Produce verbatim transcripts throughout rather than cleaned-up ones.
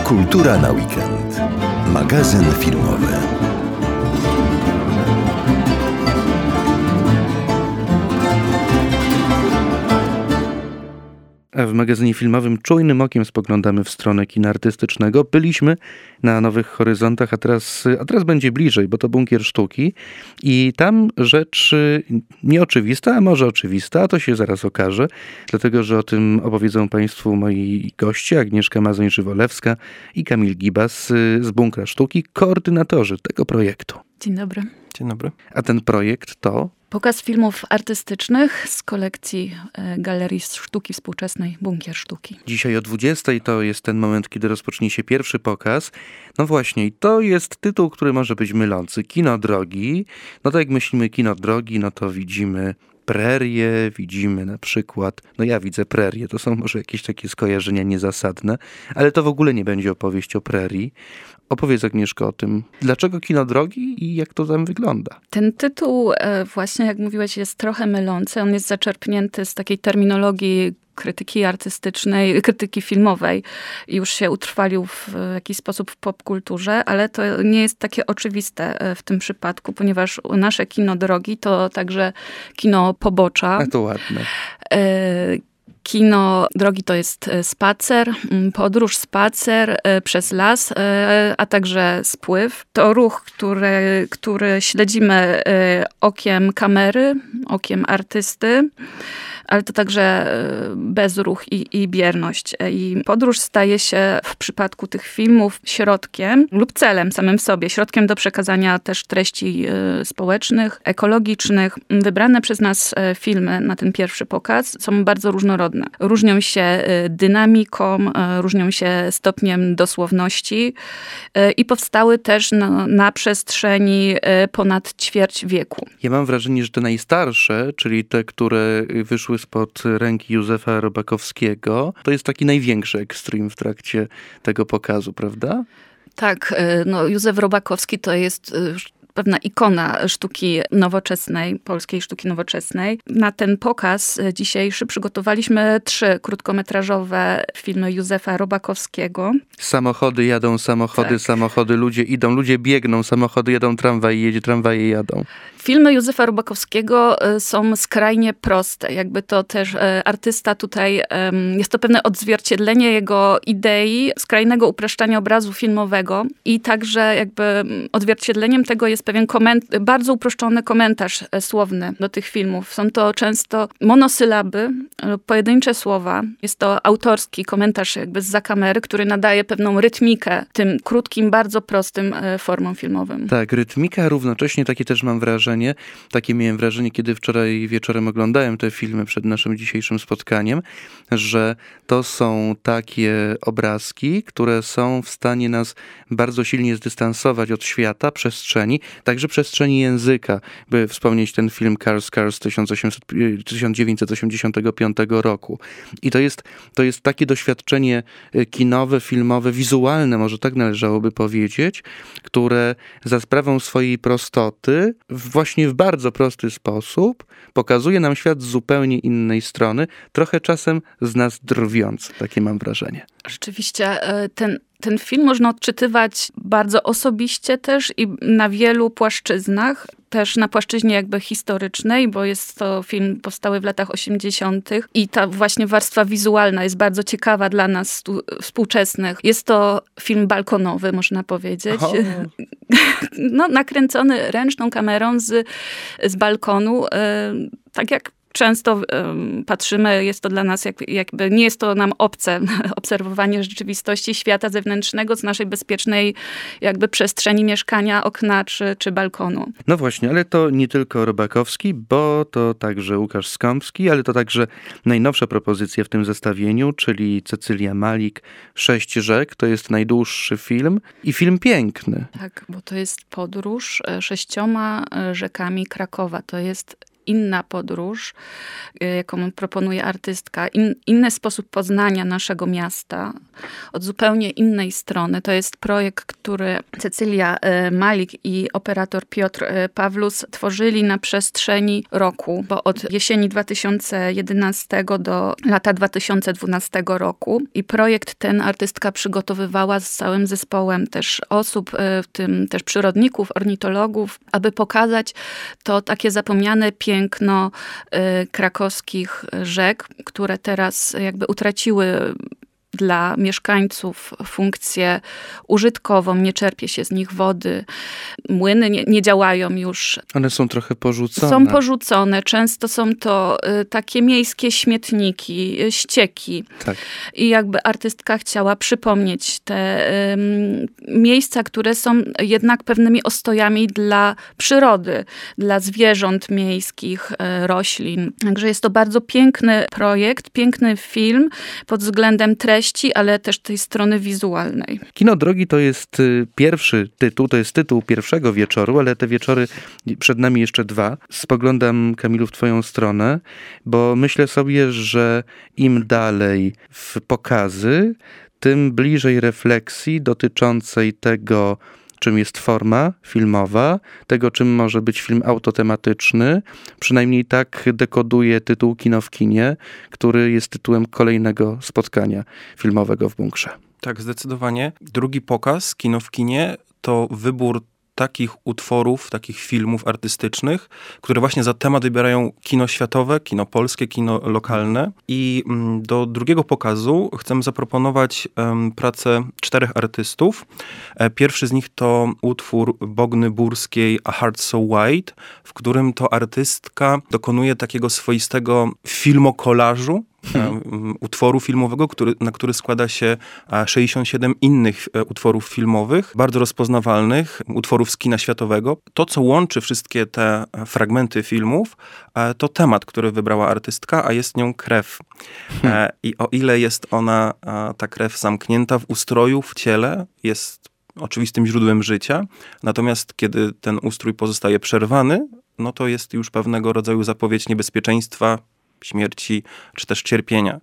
Kultura na weekend. Magazyn filmowy. A w magazynie filmowym czujnym okiem spoglądamy w stronę kina artystycznego. Byliśmy na Nowych Horyzontach, a teraz, a teraz będzie bliżej, bo to Bunkier Sztuki. I tam rzecz nieoczywista, a może oczywista, a to się zaraz okaże, dlatego że o tym opowiedzą Państwu moi goście, Agnieszka Mazoń-Żywolewska i Kamil Gibas z Bunkra Sztuki, koordynatorzy tego projektu. Dzień dobry. Dzień dobry. A ten projekt to? Pokaz filmów artystycznych z kolekcji Galerii Sztuki Współczesnej Bunkier Sztuki. Dzisiaj o dwudziestej to jest ten moment, kiedy rozpocznie się pierwszy pokaz. No właśnie, i to jest tytuł, który może być mylący. Kino drogi. No tak jak myślimy kino drogi, no to widzimy prerie, widzimy na przykład, no ja widzę prerie, to są może jakieś takie skojarzenia niezasadne, ale to w ogóle nie będzie opowieść o prerii. Opowiedz, Agnieszko, o tym, dlaczego kino drogi i jak to tam wygląda. Ten tytuł właśnie, jak mówiłeś, jest trochę mylący. On jest zaczerpnięty z takiej terminologii krytyki artystycznej, krytyki filmowej i już się utrwalił w jakiś sposób w popkulturze, ale to nie jest takie oczywiste w tym przypadku, ponieważ nasze kino drogi to także kino pobocza. A to ładne. Kino drogi to jest spacer, podróż, spacer przez las, a także spływ. To ruch, który, który śledzimy okiem kamery, okiem artysty, ale to także bezruch i, i bierność. I podróż staje się w przypadku tych filmów środkiem lub celem samym w sobie, środkiem do przekazania też treści społecznych, ekologicznych. Wybrane przez nas filmy na ten pierwszy pokaz są bardzo różnorodne. Różnią się dynamiką, różnią się stopniem dosłowności i powstały też na, na przestrzeni ponad ćwierć wieku. Ja mam wrażenie, że te najstarsze, czyli te, które wyszły spod ręki Józefa Robakowskiego, to jest taki największy ekstrem w trakcie tego pokazu, prawda? Tak, no Józef Robakowski to jest pewna ikona sztuki nowoczesnej, polskiej sztuki nowoczesnej. Na ten pokaz dzisiejszy przygotowaliśmy trzy krótkometrażowe filmy Józefa Robakowskiego. Samochody jadą, samochody, tak. samochody, ludzie idą, ludzie biegną, samochody jadą, tramwaj jedzie, tramwaje jadą. Filmy Józefa Robakowskiego są skrajnie proste. Jakby to też artysta tutaj, jest to pewne odzwierciedlenie jego idei skrajnego upraszczania obrazu filmowego i także jakby odzwierciedleniem tego jest pewien koment- bardzo uproszczony komentarz słowny do tych filmów. Są to często monosylaby lub pojedyncze słowa. Jest to autorski komentarz jakby zza kamery, który nadaje pewną rytmikę tym krótkim, bardzo prostym formom filmowym. Tak, rytmika, równocześnie takie też mam wrażenie, takie miałem wrażenie, kiedy wczoraj wieczorem oglądałem te filmy przed naszym dzisiejszym spotkaniem, że to są takie obrazki, które są w stanie nas bardzo silnie zdystansować od świata, przestrzeni, także przestrzeni języka, by wspomnieć ten film Cars Cars tysiąc dziewięćset osiemdziesiątego piątego roku. I to jest, to jest takie doświadczenie kinowe, filmowe, wizualne, może tak należałoby powiedzieć, które za sprawą swojej prostoty, właśnie w bardzo prosty sposób, pokazuje nam świat z zupełnie innej strony, trochę czasem z nas drwiąc, takie mam wrażenie. Rzeczywiście, ten Ten film można odczytywać bardzo osobiście też i na wielu płaszczyznach. Też na płaszczyźnie jakby historycznej, bo jest to film powstały w latach osiemdziesiątych i ta właśnie warstwa wizualna jest bardzo ciekawa dla nas tu, współczesnych. Jest to film balkonowy, można powiedzieć. Oh. No, nakręcony ręczną kamerą z, z balkonu. Tak jak często um, patrzymy, jest to dla nas jak, jakby, nie jest to nam obce obserwowanie rzeczywistości świata zewnętrznego z naszej bezpiecznej jakby przestrzeni mieszkania, okna czy, czy balkonu. No właśnie, ale to nie tylko Robakowski, bo to także Łukasz Skąpski, ale to także najnowsza propozycja w tym zestawieniu, czyli Cecylia Malik, Sześć rzek. To jest najdłuższy film i film piękny. Tak, bo to jest podróż sześcioma rzekami Krakowa. To jest inna podróż, jaką proponuje artystka, in, inny sposób poznania naszego miasta od zupełnie innej strony. To jest projekt, który Cecylia Malik i operator Piotr Pawlus tworzyli na przestrzeni roku, bo od jesieni dwa tysiące jedenastego do lata dwa tysiące dwunastego roku. I projekt ten artystka przygotowywała z całym zespołem też osób, w tym też przyrodników, ornitologów, aby pokazać to takie zapomniane piękno krakowskich rzek, które teraz jakby utraciły dla mieszkańców funkcję użytkową, nie czerpie się z nich wody. Młyny nie, nie działają już. One są trochę porzucone. Są porzucone. Często są to y, takie miejskie śmietniki, y, ścieki. Tak. I jakby artystka chciała przypomnieć te y, miejsca, które są jednak pewnymi ostojami dla przyrody, dla zwierząt miejskich, y, roślin. Także jest to bardzo piękny projekt, piękny film pod względem treści, ale też tej strony wizualnej. Kino Drogi to jest pierwszy tytuł, to jest tytuł pierwszego wieczoru, ale te wieczory przed nami jeszcze dwa. Spoglądam, Kamilu, w twoją stronę, bo myślę sobie, że im dalej w pokazy, tym bliżej refleksji dotyczącej tego, czym jest forma filmowa, tego, czym może być film autotematyczny. Przynajmniej tak dekoduje tytuł Kino w kinie, który jest tytułem kolejnego spotkania filmowego w bunkrze. Tak, zdecydowanie. Drugi pokaz, Kino w kinie, to wybór takich utworów, takich filmów artystycznych, które właśnie za temat wybierają kino światowe, kino polskie, kino lokalne. I do drugiego pokazu chcemy zaproponować um, pracę czterech artystów. Pierwszy z nich to utwór Bogny Burskiej A Heart So Wide, w którym to artystka dokonuje takiego swoistego filmokolażu, Hmm. utworu filmowego, który, na który składa się sześćdziesiąt siedem innych utworów filmowych, bardzo rozpoznawalnych, utworów z kina światowego. To, co łączy wszystkie te fragmenty filmów, to temat, który wybrała artystka, a jest nią krew. Hmm. I o ile jest ona, ta krew, zamknięta w ustroju, w ciele, jest oczywistym źródłem życia, natomiast kiedy ten ustrój pozostaje przerwany, no to jest już pewnego rodzaju zapowiedź niebezpieczeństwa, śmierci, czy też cierpienia.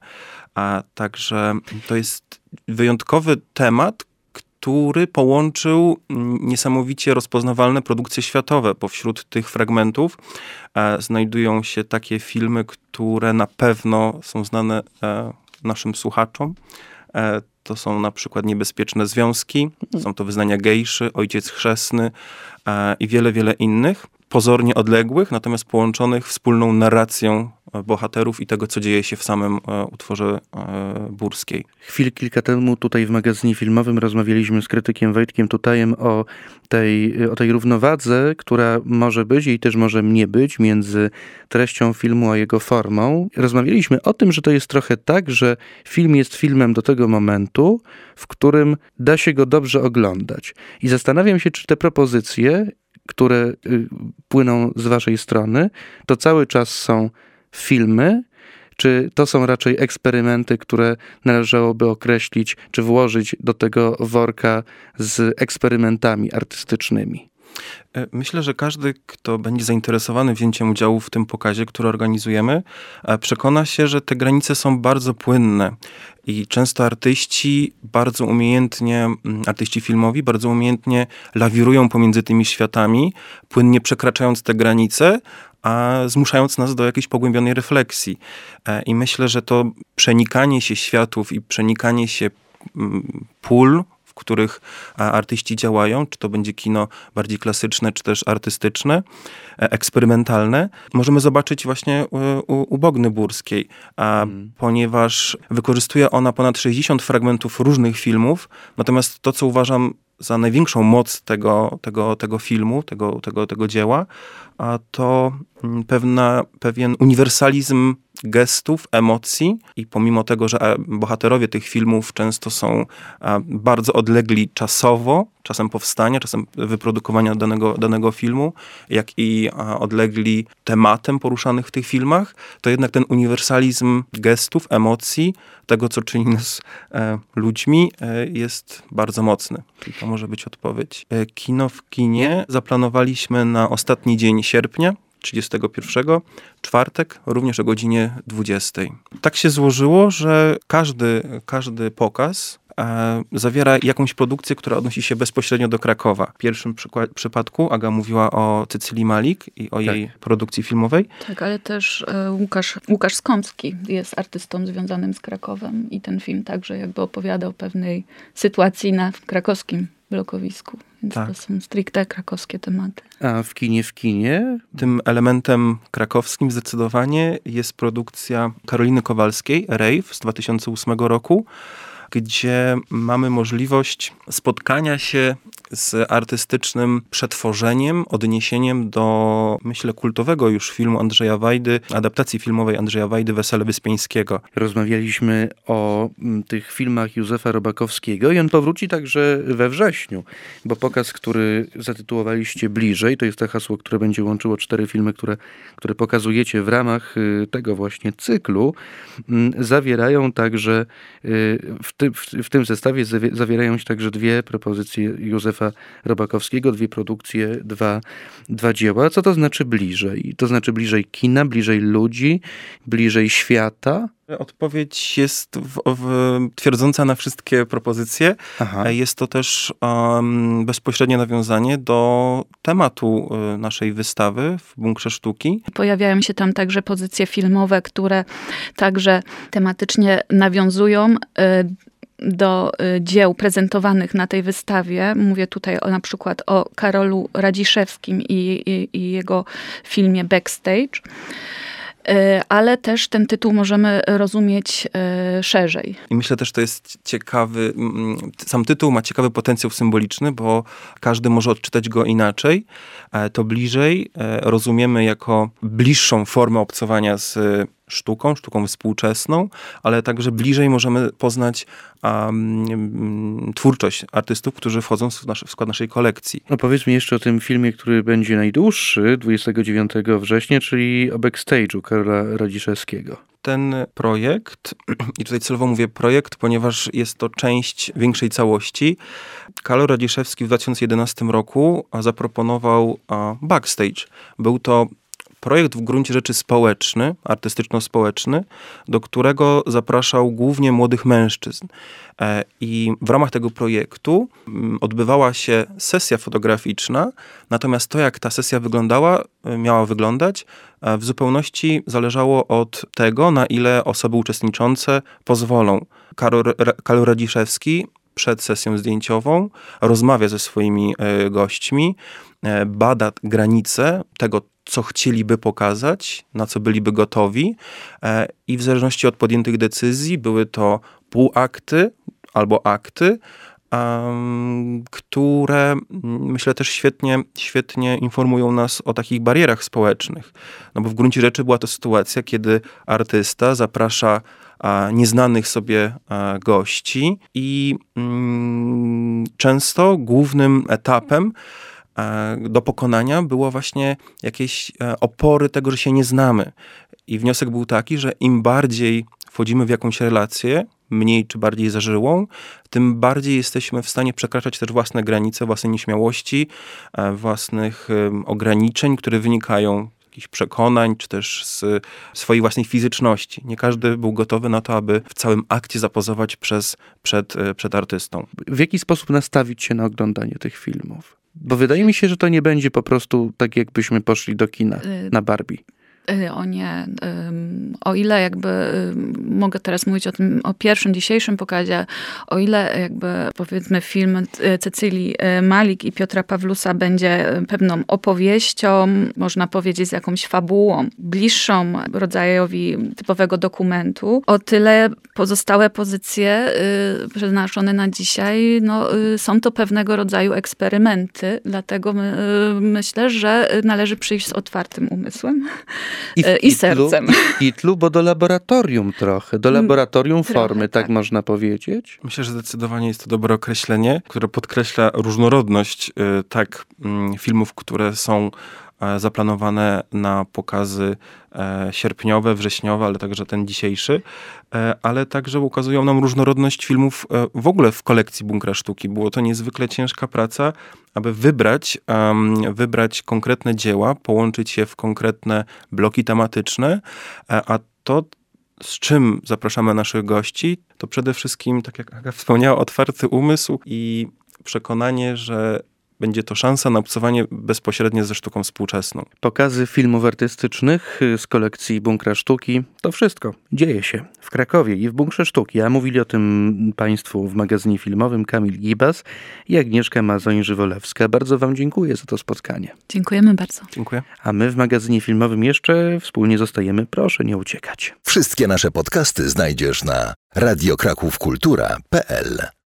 A także to jest wyjątkowy temat, który połączył niesamowicie rozpoznawalne produkcje światowe. Pośród tych fragmentów e, znajdują się takie filmy, które na pewno są znane e, naszym słuchaczom. E, to są na przykład Niebezpieczne związki, są to Wyznania gejszy, Ojciec chrzestny e, i wiele, wiele innych. Pozornie odległych, natomiast połączonych wspólną narracją bohaterów i tego, co dzieje się w samym e, utworze e, Burskiej. Chwil kilka temu tutaj w magazynie filmowym rozmawialiśmy z krytykiem Wojtkiem Tutajem o tej, o tej równowadze, która może być i też może nie być między treścią filmu a jego formą. Rozmawialiśmy o tym, że to jest trochę tak, że film jest filmem do tego momentu, w którym da się go dobrze oglądać. I zastanawiam się, czy te propozycje, które y, płyną z waszej strony, to cały czas są filmy, czy to są raczej eksperymenty, które należałoby określić, czy włożyć do tego worka z eksperymentami artystycznymi? Myślę, że każdy, kto będzie zainteresowany wzięciem udziału w tym pokazie, który organizujemy, przekona się, że te granice są bardzo płynne i często artyści bardzo umiejętnie, artyści filmowi bardzo umiejętnie lawirują pomiędzy tymi światami, płynnie przekraczając te granice, a zmuszając nas do jakiejś pogłębionej refleksji. I myślę, że to przenikanie się światów i przenikanie się pól, w których artyści działają, czy to będzie kino bardziej klasyczne, czy też artystyczne, eksperymentalne, możemy zobaczyć właśnie u, u Bogny Burskiej, a hmm. ponieważ wykorzystuje ona ponad sześćdziesiąt fragmentów różnych filmów, natomiast to, co uważam za największą moc tego, tego, tego filmu, tego, tego, tego dzieła, a to pewna, pewien uniwersalizm gestów, emocji i pomimo tego, że bohaterowie tych filmów często są bardzo odlegli czasowo, czasem powstania, czasem wyprodukowania danego, danego filmu, jak i odlegli tematem poruszanych w tych filmach, to jednak ten uniwersalizm gestów, emocji, tego, co czyni nas e, ludźmi, e, jest bardzo mocny. I to może być odpowiedź. E, kino w kinie zaplanowaliśmy na ostatni dzień sierpnia, trzydziestego pierwszego, czwartek, również o godzinie dwudziestej. Tak się złożyło, że każdy, każdy pokaz e, zawiera jakąś produkcję, która odnosi się bezpośrednio do Krakowa. W pierwszym przykład, przypadku Aga mówiła o Cecylii Malik i o jej tak. produkcji filmowej. Tak, ale też e, Łukasz, Łukasz Skąpski jest artystą związanym z Krakowem i ten film także jakby opowiada o pewnej sytuacji na krakowskim blokowisku. Więc tak. to są stricte krakowskie tematy. A w kinie, w kinie? Tym elementem krakowskim zdecydowanie jest produkcja Karoliny Kowalskiej, Rave z dwa tysiące ósmego roku, gdzie mamy możliwość spotkania się z artystycznym przetworzeniem, odniesieniem do, myślę, kultowego już filmu Andrzeja Wajdy, adaptacji filmowej Andrzeja Wajdy, Wesele Wyspiańskiego. Rozmawialiśmy o m, tych filmach Józefa Robakowskiego i on powróci także we wrześniu, bo pokaz, który zatytułowaliście Bliżej, to jest to hasło, które będzie łączyło cztery filmy, które, które pokazujecie w ramach y, tego właśnie cyklu, y, zawierają także, y, w, ty, w, w tym zestawie zawi- zawierają się także dwie propozycje Józefa Robakowskiego, dwie produkcje, dwa, dwa dzieła. Co to znaczy bliżej? To znaczy bliżej kina, bliżej ludzi, bliżej świata? Odpowiedź jest w, w, twierdząca na wszystkie propozycje. Aha. Jest to też um, bezpośrednie nawiązanie do tematu y, naszej wystawy w Bunkrze Sztuki. Pojawiają się tam także pozycje filmowe, które także tematycznie nawiązują y, do dzieł prezentowanych na tej wystawie. Mówię tutaj o, na przykład o Karolu Radziszewskim i, i, i jego filmie Backstage. Ale też ten tytuł możemy rozumieć szerzej. I myślę też, że to jest ciekawy, sam tytuł ma ciekawy potencjał symboliczny, bo każdy może odczytać go inaczej. To bliżej rozumiemy jako bliższą formę obcowania z sztuką, sztuką współczesną, ale także bliżej możemy poznać um, twórczość artystów, którzy wchodzą w, nasz, w skład naszej kolekcji. No powiedz mi jeszcze o tym filmie, który będzie najdłuższy, dwudziestego dziewiątego września, czyli o Backstage'u Karola Radziszewskiego. Ten projekt, i tutaj celowo mówię projekt, ponieważ jest to część większej całości. Karol Radziszewski w dwa tysiące jedenastym roku zaproponował Backstage. Był to projekt w gruncie rzeczy społeczny, artystyczno-społeczny, do którego zapraszał głównie młodych mężczyzn. I w ramach tego projektu odbywała się sesja fotograficzna, natomiast to, jak ta sesja wyglądała, miała wyglądać, w zupełności zależało od tego, na ile osoby uczestniczące pozwolą. Karol, Karol Radziszewski przed sesją zdjęciową rozmawia ze swoimi gośćmi, bada granice tego, co chcieliby pokazać, na co byliby gotowi i w zależności od podjętych decyzji były to półakty albo akty, um, które myślę też świetnie, świetnie informują nas o takich barierach społecznych. No bo w gruncie rzeczy była to sytuacja, kiedy artysta zaprasza a, nieznanych sobie a, gości i mm, często głównym etapem do pokonania było właśnie jakieś opory tego, że się nie znamy. I wniosek był taki, że im bardziej wchodzimy w jakąś relację, mniej czy bardziej zażyłą, tym bardziej jesteśmy w stanie przekraczać też własne granice, własne nieśmiałości, własnych ograniczeń, które wynikają z jakichś przekonań, czy też z swojej własnej fizyczności. Nie każdy był gotowy na to, aby w całym akcie zapozować przez, przed, przed artystą. W jaki sposób nastawić się na oglądanie tych filmów? Bo wydaje mi się, że to nie będzie po prostu tak, jakbyśmy poszli do kina na Barbie. O nie. O ile jakby mogę teraz mówić o tym, o pierwszym dzisiejszym pokazie, o ile jakby powiedzmy film Cecylii Malik i Piotra Pawlusa będzie pewną opowieścią, można powiedzieć z jakąś fabułą, bliższą rodzajowi typowego dokumentu, o tyle pozostałe pozycje przeznaczone na dzisiaj, no, są to pewnego rodzaju eksperymenty, dlatego my, myślę, że należy przyjść z otwartym umysłem. I, w I kitlu, sercem. I w kitlu, bo do laboratorium trochę, do laboratorium Trochę, formy, tak, tak można powiedzieć? Myślę, że zdecydowanie jest to dobre określenie, które podkreśla różnorodność y, tak y, filmów, które są zaplanowane na pokazy sierpniowe, wrześniowe, ale także ten dzisiejszy, ale także ukazują nam różnorodność filmów w ogóle w kolekcji Bunkra Sztuki. Było to niezwykle ciężka praca, aby wybrać, um, wybrać konkretne dzieła, połączyć je w konkretne bloki tematyczne, a to, z czym zapraszamy naszych gości, to przede wszystkim, tak jak Aga wspomniała, otwarty umysł i przekonanie, że będzie to szansa na obcowanie bezpośrednie ze sztuką współczesną. Pokazy filmów artystycznych z kolekcji Bunkra Sztuki, to wszystko dzieje się w Krakowie i w Bunkrze Sztuki. A mówili o tym Państwu w magazynie filmowym Kamil Gibas i Agnieszka Mazoń-Żywolewska. Bardzo Wam dziękuję za to spotkanie. Dziękujemy bardzo. Dziękuję. A my w magazynie filmowym jeszcze wspólnie zostajemy. Proszę nie uciekać. Wszystkie nasze podcasty znajdziesz na radiokrakówkultura kropka p l.